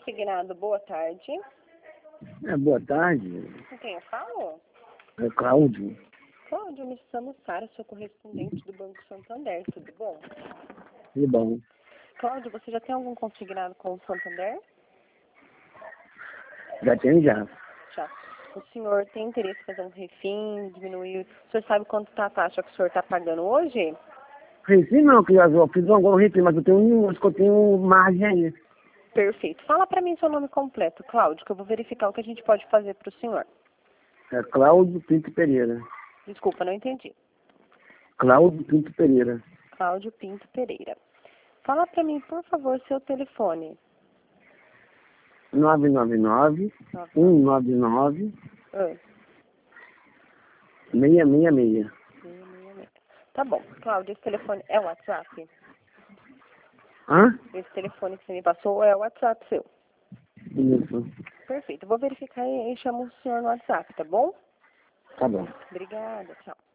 consignado. Boa tarde. Boa tarde. Com quem eu falo? É Cláudio. Cláudio, me chamo Sara, sou correspondente do Banco Santander, tudo bom? Que bom. Cláudio, você já tem algum consignado com o Santander? Já tenho já. Já. O senhor tem interesse em fazer um refim, diminuir? O senhor sabe quanto está a taxa que o senhor está pagando hoje? Reci não, que eu fiz algum refém, mas acho que eu tenho margem aí. Perfeito. Fala para mim seu nome completo, Cláudio, que eu vou verificar o que a gente pode fazer para o senhor. É Cláudio Pinto Pereira. Desculpa, não entendi. Cláudio Pinto Pereira. Cláudio Pinto Pereira. Fala para mim, por favor, seu telefone. 999-199-666. Ah, 666. Tá bom. Cláudio, esse telefone é o WhatsApp? Hã? Esse telefone que você me passou é o WhatsApp seu? Isso. Perfeito. Eu vou verificar e chamo o senhor no WhatsApp, tá bom? Tá bom. Obrigada. Tchau.